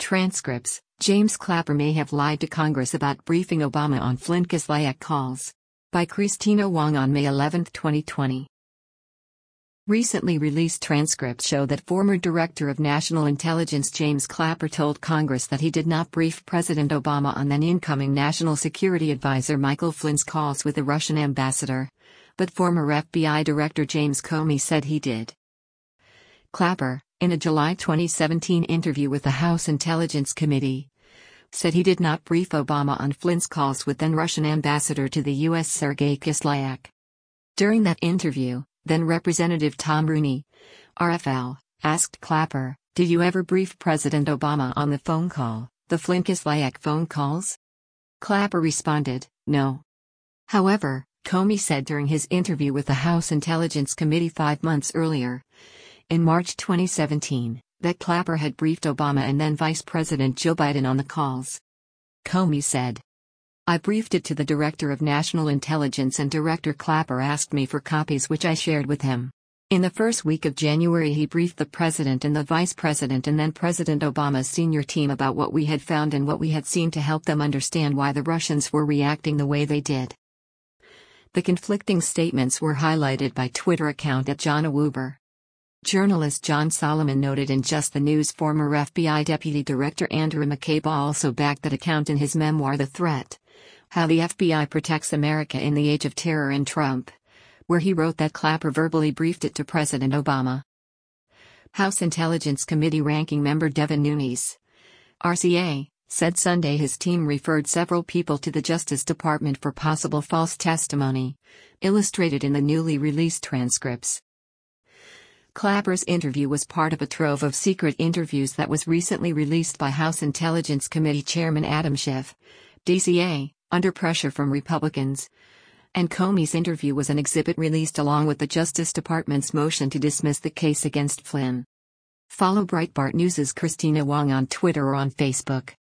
Transcripts: James Clapper may have lied to Congress about briefing Obama on Flynn-Kislyak calls. By Christina Wong on May 11, 2020. Recently released transcripts show that former Director of National Intelligence James Clapper told Congress that he did not brief President Obama on then incoming National Security Advisor Michael Flynn's calls with the Russian ambassador, but former FBI Director James Comey said he did. Clapper, in a July 2017 interview with the House Intelligence Committee, said he did not brief Obama on Flynn's calls with then Russian ambassador to the U.S. Sergei Kislyak. During that interview, then Representative Tom Rooney, RFL, asked Clapper, "Did you ever brief President Obama on the phone call, the Flynn-Kislyak phone calls?" Clapper responded, "No." However, Comey said during his interview with the House Intelligence Committee 5 months earlier, in March 2017, that Clapper had briefed Obama and then Vice President Joe Biden on the calls. Comey said, "I briefed it to the Director of National Intelligence and Director Clapper asked me for copies which I shared with him. In the first week of January he briefed the President and the Vice President and then President Obama's senior team about what we had found and what we had seen to help them understand why the Russians were reacting the way they did." The conflicting statements were highlighted by Twitter account @JohnAWuber. Journalist John Solomon noted in Just the News former FBI Deputy Director Andrew McCabe also backed that account in his memoir The Threat: How the FBI Protects America in the Age of Terror and Trump, where he wrote that Clapper verbally briefed it to President Obama. House Intelligence Committee Ranking Member Devin Nunes, RCA, said Sunday his team referred several people to the Justice Department for possible false testimony, illustrated in the newly released transcripts. Clapper's interview was part of a trove of secret interviews that was recently released by House Intelligence Committee Chairman Adam Schiff, DCA, under pressure from Republicans. And Comey's interview was an exhibit released along with the Justice Department's motion to dismiss the case against Flynn. Follow Breitbart News' Christina Wong on Twitter or on Facebook.